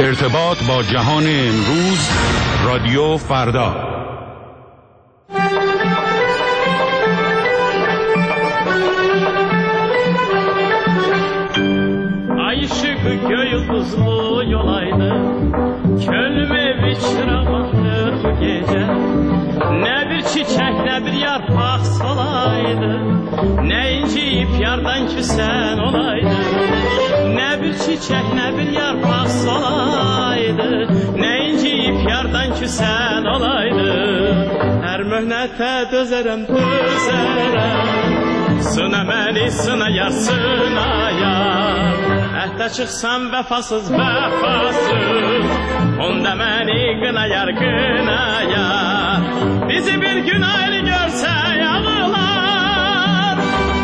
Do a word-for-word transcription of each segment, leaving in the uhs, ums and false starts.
ارتباط با جهان امروز، رادیو فردا. Ay ışığı gökyıldızlı yolaydı, könlüme bir çırak bakır bu gece. Ne bir çiçek ne bir yarpak solaydı, ne inciyip yardan küsen olaydı. Ne bir çiçek ne bir yarpak solaydı, ne inciyip yardan küsen olaydı. Her mühnete dözerem dözerem, sına beni sına yar sına yar. Əhdə çıxsam vəfasız vəfasız, onda məni qınayar qınayar. Bizi bir gün ayrı görsə yağılar,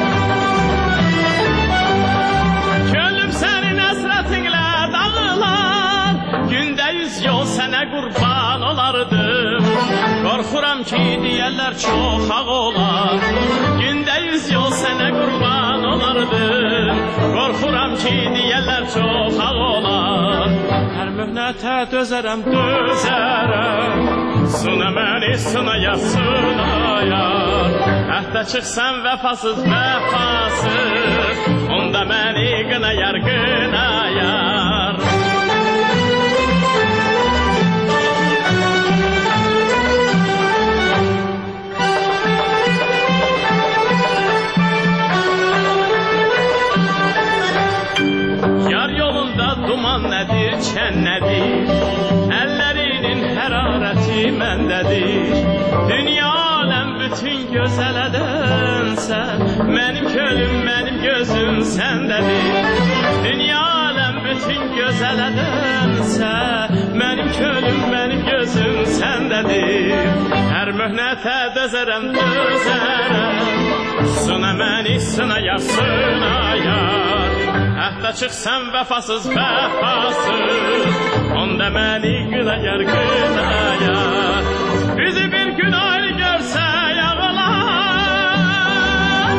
könlüm sənin əsrətinlə dağılar. Gündə yüz yol sənə qurban olardım, qorxuram ki deyərlər çox ağ olar. Gündə yüz yol sənə qurban olardım, qorxuram ki deyərlər çox ağ olar. Hər mühnətə dözərəm, dözərəm, sına məni sınaya sınayar. Əhdə çıxsam vəfasız vəfasız, onda məni qınayar qınayar. Duman nədir, çən nədir, əllərinin hərarəti məndədir. Dünya aləm bütün gözələdin sən, mənim könlüm, mənim gözüm səndədir. Dünya aləm bütün gözələdin sən, mənim könlüm, mənim gözüm səndədir. Hər möhnətə dözərəm, dözərəm, sına məni sınayar, sınayar. Əhdə çıxsam vəfasız vəfasız, onda məni qınayar qınayar. Bizi bir gün ayrı görsə yağılar,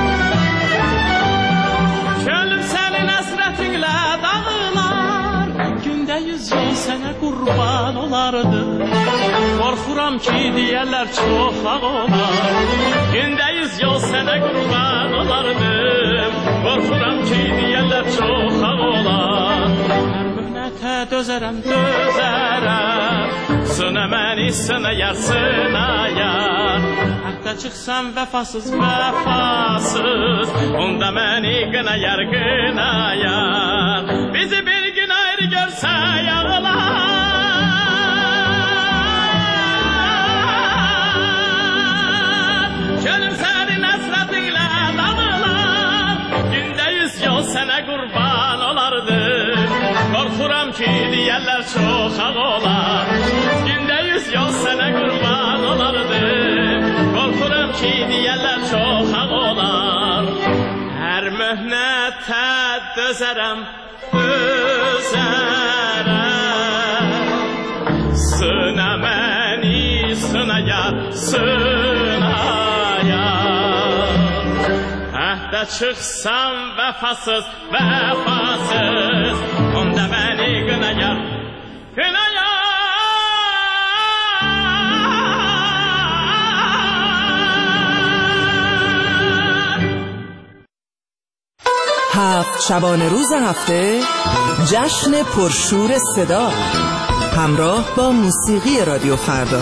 könlüm sənin əsrətinlə dağılar. Gündə yüz yol sənə qurban olardı, qorxuram ki deyərlər çox ağ olar. Gündə yüz yol sənə qurban olardım, qorxuram ki deyərlər çox ağ olar. Hər mühnətə dözərəm, dözərəm, sına məni sınayar, sınayar. Əhdə çıxsam vəfasız vəfasız, onda məni qınayar, qınayar. Bizi bir gün ayrı görsə yağılar, könlüm sənin əsrətinlə dağılar. Gündə yüz yol sənə qurban olardım, qorxuram ki deyərlər çox ağ olar. Gündə yüz yol sənə qurban olardım, qorxuram ki deyərlər çox ağ olar. Hər möhnətə dözərəm, dözərəm, sına məni sınayar, sınayar. Əhdə çıxsam vəfasız vəfasız, onda məni qınayar, qınayar. هفت شبانه روز هفته جشن پرشور صدا همراه با موسیقی رادیو فردا.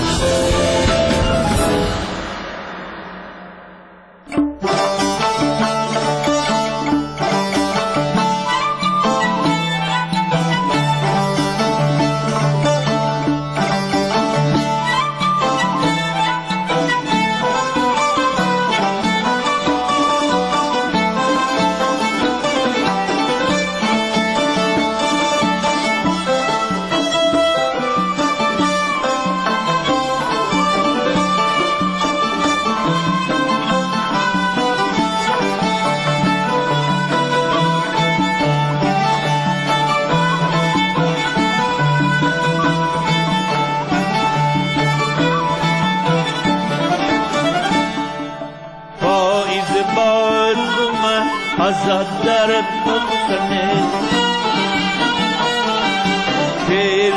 azad در بخنه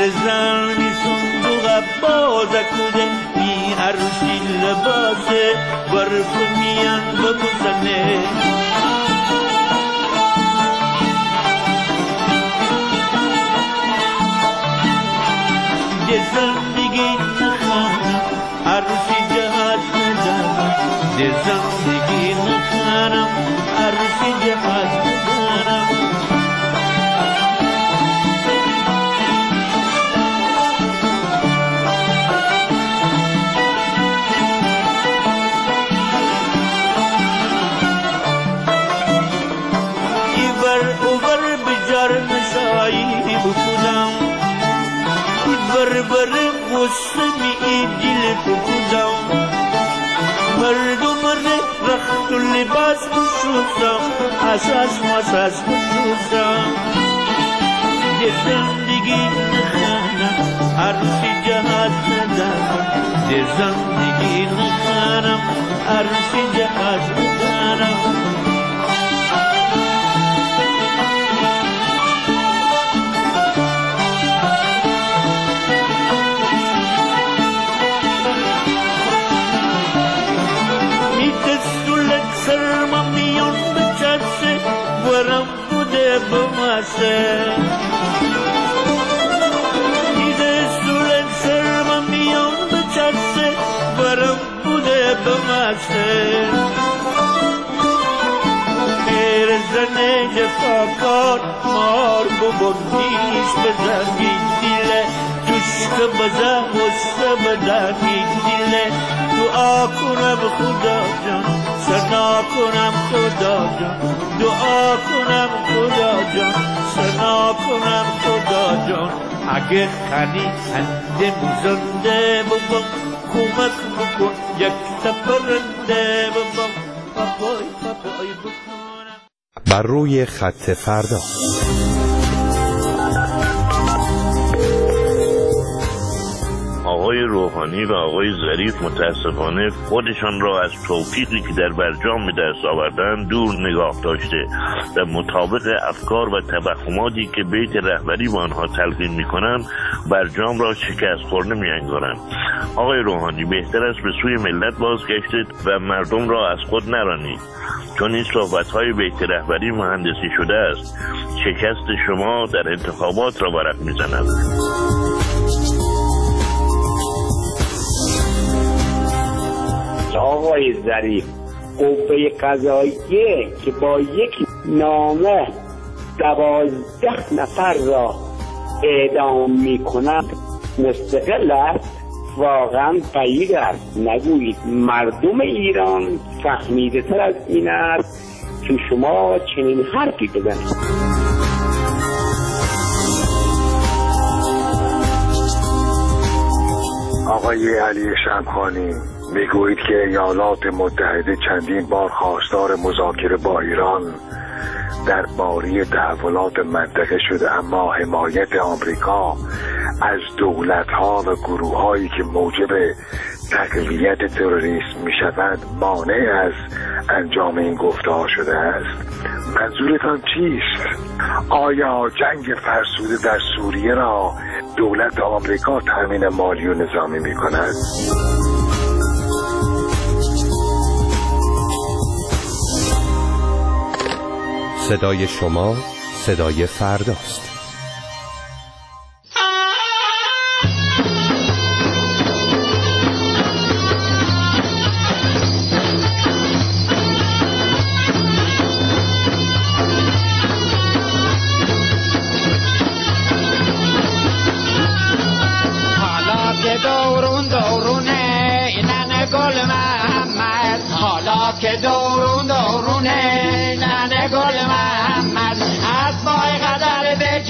زنی صندوق بازکوده بی عروسی لباسه برف میان ببوسنه ده زندگی نخانم عروسی جهاز ندارم ده زندگی نخانم عروسی جهاز ندارم بکودم ای بربر قسمی ای دل بکودم مردم رخت و لباس بشوزم اساس مساس بشوزم ده زندگی نخانم عروسی جهاز ندارم ده زندگی نخانم عروسی جهاز ندارم بماسه دیده سولت سرم میام بچسه برم بوده بماسه میر زنه جفاکار مار ببندیش بزنی دیله توشک بزن وسته بدنی دیله دعا کنم خدا جان سنا کنم خدا جان دعا کنم خدا جان سنا کنم خدا جان اگه خنی اندم زنده ببم کمک بکن یک سپرنده ببم پاپای پاپای بکنم بر روی خط فردا. آقای روحانی و آقای ظریف متاسفانه خودشان را از توفیقی که در برجام به دست آوردن دور نگاه داشته و مطابق افکار و توهماتی که بیت رهبری به آنها تلقین می‌کنند برجام را شکست خورده می‌انگارند. آقای روحانی بهتر است به سوی ملت بازگشتید و مردم را از خود نرانید، چون این صحبت‌های بیت رهبری مهندسی شده است. شکست شما در انتخابات را ورق می‌زند. آقای ظریف قوه قضاییه که با یک نامه دوازده نفر را اعدام می کند مستقل است، واقعا بعید است. نگویید مردم ایران فهمیده تر از این است که شما چنین حرفی بزنید. آقای علی شمخانی، میگویید که ایالات متحده چندین بار خواستار مذاکره با ایران در باره تحولات منطقه شده، اما حمایت آمریکا از دولت‌ها و گروه‌هایی که موجب تقویت تروریسم می‌شوند مانع از انجام این گفته‌ها شده است. منظورتان چیست؟ آیا جنگ فرسوده در سوریه را دولت آمریکا تامین مالی و نظامی می‌کند؟ صدای شما صدای فرداست. حالا که دورون دورونه اینن گل محمد، حالا که دورون دورونه اینن گل محمد، از پای قدر به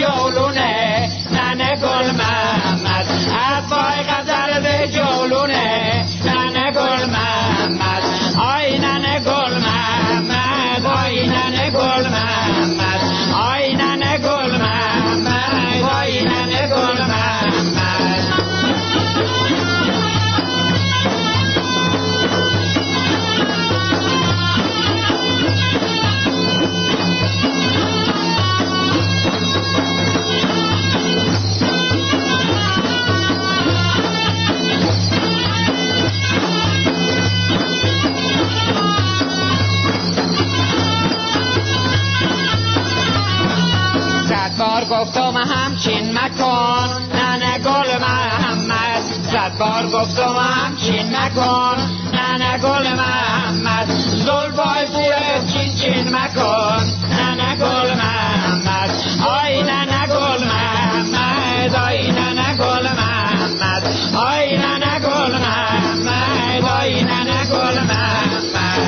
بار گفتم همچین مکن ننه گل محمد، صد بار گفتم همچین مکن ننه گل محمد، زلفای زیر چین چین مکن ننه گل محمد، آی ننه گل محمد، آی ننه گل محمد، آی ننه گل محمد، آی ننه گل محمد.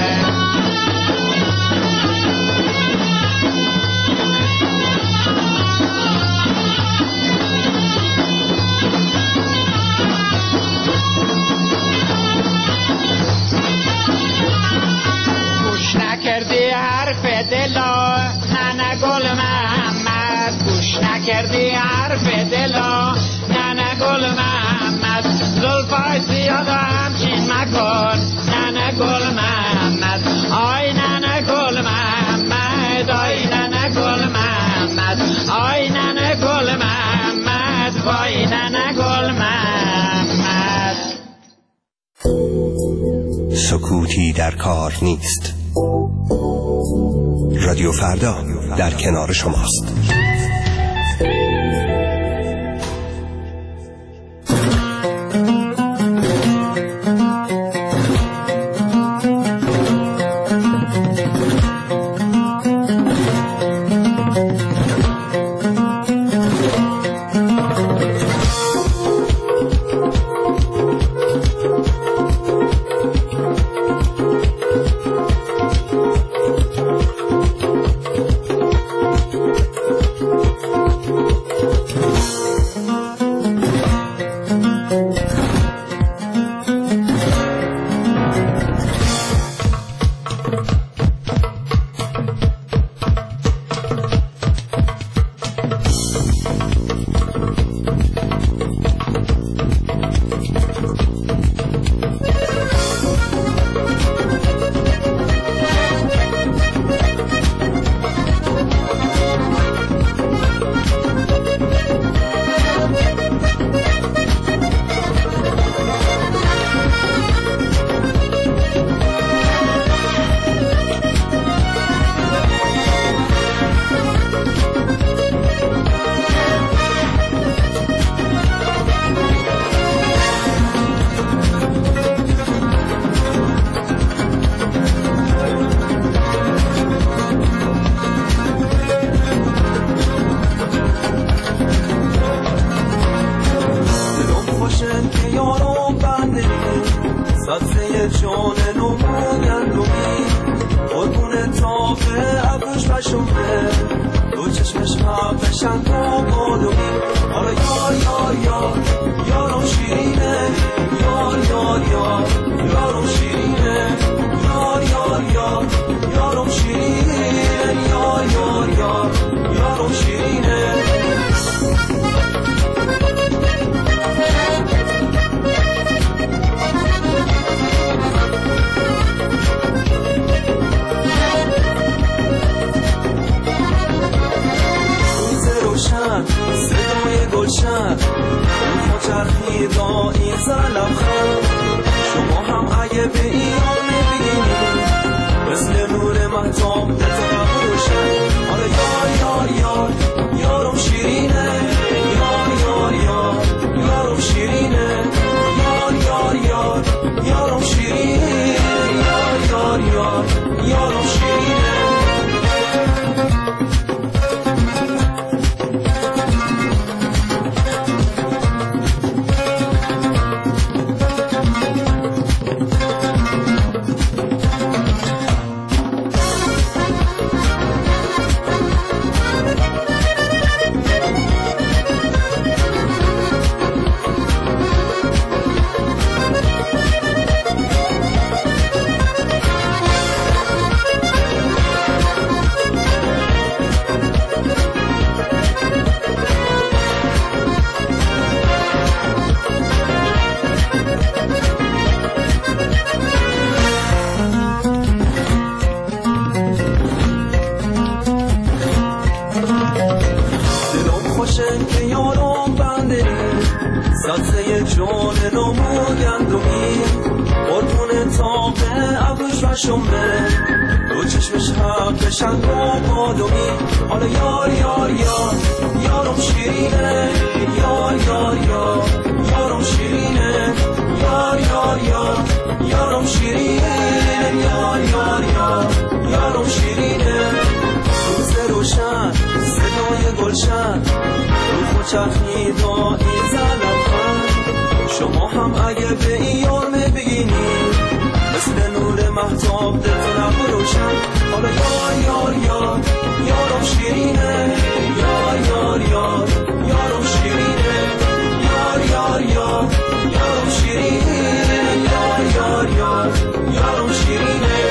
نکردی حرف دلا ننه گل محمد، گوش نکردی حرف دلا ننه گل محمد، زلفای زیاد همچین مکن ننه گل محمد، آی ننه گل محمد، آی ننه گل محمد، آی ننه گل محمد، وای ننه گل محمد. سکوتی در کار نیست. رادیو فردا در کنار شماست. سبزه جون نمو گندمی قربون تاقه ابروش و شنبه دو چشمش حق شنگ و بادمی حالا یار یار یار یارم شیرینه یار یار یار یارم شیرینه یار یار یار یارم شیرینه یار یار یار یارم شیرینه روز روشن صدای گلشن رو خوچخی دایی زلفن شما هم اگه به این یارمه بگینید مثل نور محتاب دلتونم روشن حالا یار یار یار یارم شیرینه یار یار یار یارم شیرینه یار یار یار یارم شیرینه یار یار یار یارم شیرینه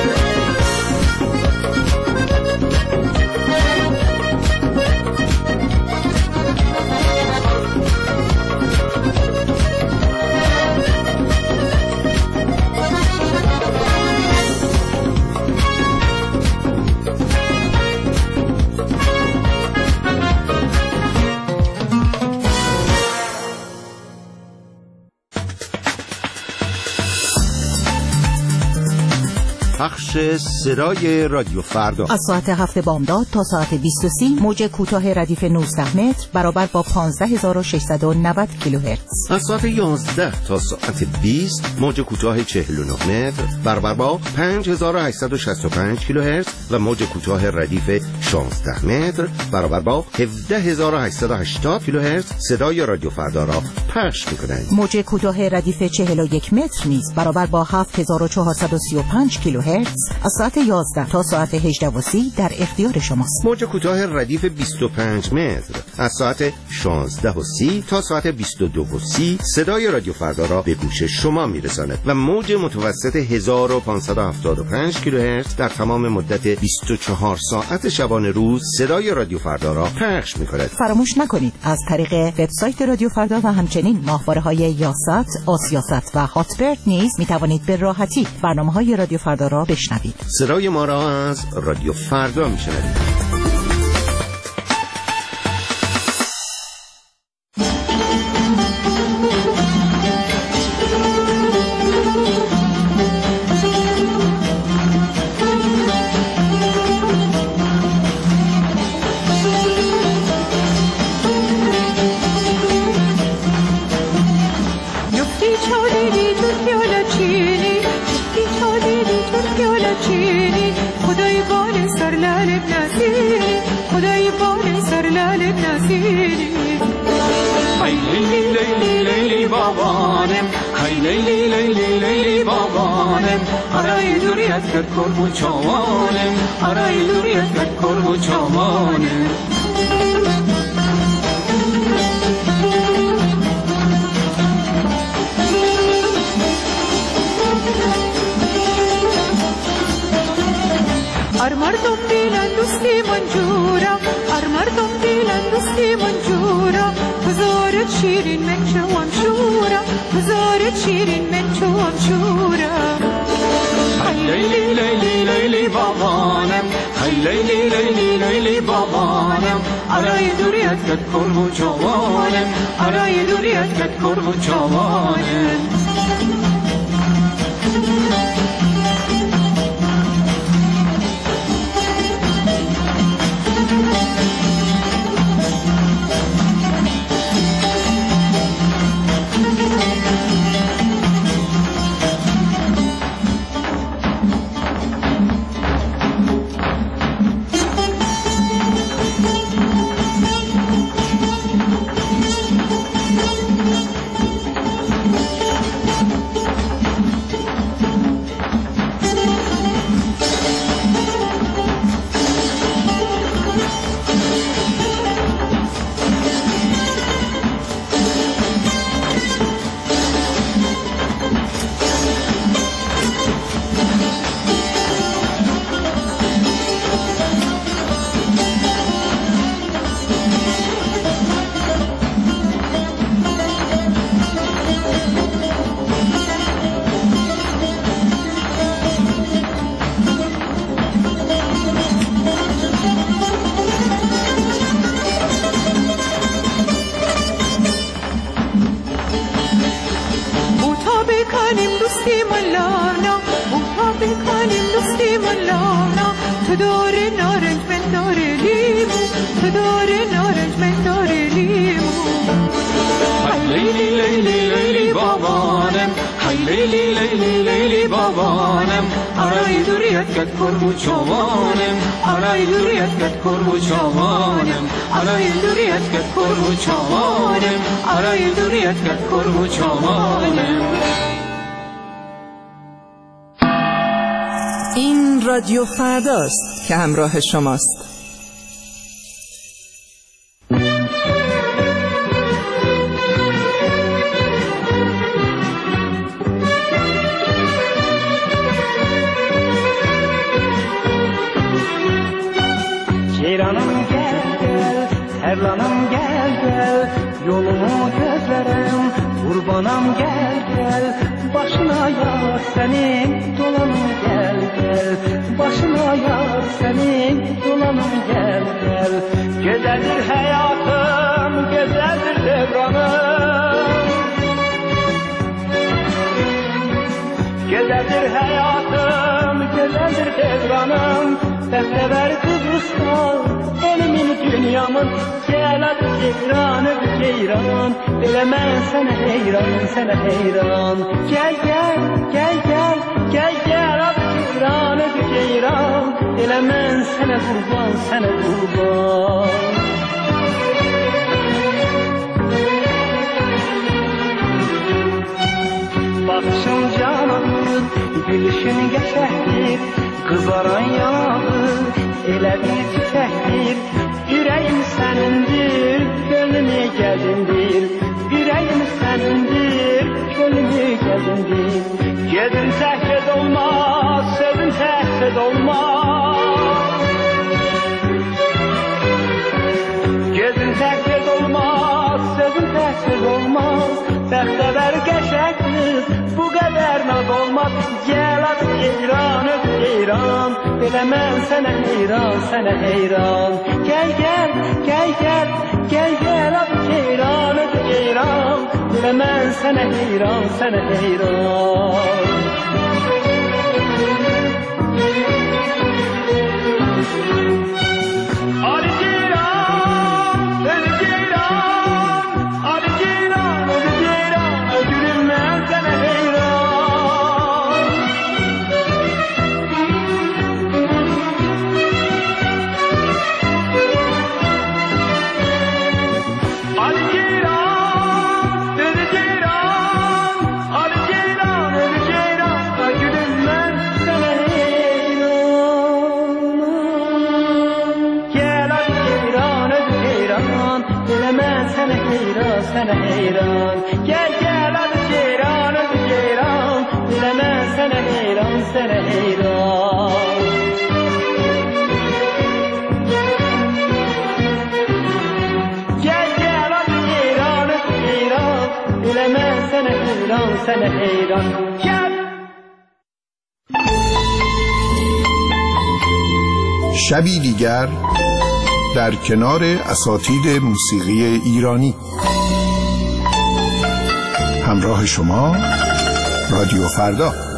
پخش صدای رادیو فردا از ساعت هفت بامداد تا ساعت بیست و سه موج کوتاه ردیف نوزده متر برابر با پانزده هزار و ششصد و نود کیلوهرتز. از ساعت یازده تا ساعت بیست موج کوتاه چهل و نه متر برابر با پنج هزار و هشتصد و شصت و پنج کیلوهرتز و موج کوتاه ردیف شانزده متر برابر با هفده هزار و هشتصد و هشتاد کیلوهرتز صدای رادیو فردا را پخش می‌کنند. موج کوتاه ردیف چهل و یک متر نیز برابر با هفت هزار و چهارصد و سی و پنج کیلوهرتز از ساعت یازده تا ساعت هجده و سی در اختیار شماست. موج کوتاه ردیف بیست و پنج متر از ساعت شانزده و سی تا ساعت بیست و دو و سی صدای رادیو فردا را به گوش شما میرساند و موج متوسط هزار و پانصد و هفتاد و پنج کیلوهرتز در تمام مدت بیست و چهار ساعت شبانه روز صدای رادیو فردا را پخش می‌کند. فراموش نکنید از طریق وبسایت رادیو فردا و همچنین ماهواره‌های یاست، آسیاست و هاتبرد نیز می‌توانید به راحتی برنامه‌های رادیو فردا را بشنوید. صدای ما را از رادیو فردا میشنوید. کربو چاوانم آرای دوریت کرد کربو چاوانم ار مردم بیلن دوستی منجورا ار مردم بیلن دوستی منجورا بزارت شیرین من چوام شورا بزارت شیرین من چوام شورا لیلی لیلی لیلی بابانم هی لیلی لیلی لیلی بابانم آرای دوریت کت کربو چاوانم آرای دوریت کت کربو چاوانم لیمون لانا، تو داره نارنج من داره لیمو، تو داره نارنج من داره لیمو. لیلی لیلی لیلی بابانم، لیلی لیلی لیلی بابانم، آرای دوریت کت کرمو چوانم، آرای دوریت کت کرمو چوانم، آرای دوریت کت کرمو چوانم، آرای دوریت کت کرمو چوانم. این رادیو فرداست که همراه شماست. Ceyranım gel gel, Terlanım gel gel, yolumu gözlerim, kurbanım gel gel, başına yar senin dolanım gel gel, başına yar senin dolanım gel gel. Güzeldir hayatım, güzeldir devranım, güzeldir hayatım, güzeldir devranım. Beklever Kıbrıs'ta elimin dünyamın, gel adı ceyran öbür ceyran, bilemem sana heyran sana heyran. Gel gel gel gel gel gel adı ceyran öbür ceyran, bilemem sana kurban sana kurban. Bakışın canandır, gülüşün geçerdir, kızaran yanağır, elə bir çiçəkdir. Ürəyim sənindir, gönlümü gəlindir, ürəyim sənindir, gönlümü gəlindir. Gedin təhked olmaz, sözün təhked olmaz, gedin təhked olmaz, sözün təhked olmaz. Bəxtəvər qəşəng qız, bu qədər naz olmaz. Gəl adı ceyran öp ceyran, biləməm sənə heyran sənə heyran. Gəl gəl gəl gəl gəl gəl adı ceyran öp ceyran, biləməm sənə heyran sənə heyran. Sənə heyran, gəl gəl adı ceyran öbür ceyran, biləməm sənə heyran sənə heyran. Gəl gəl adı ceyran öbür ceyran, biləməm sənə heyran sənə heyran. Gəl. شبی دیگر در کنار اساتید موسیقی ایرانی. همراه شما رادیو فردا.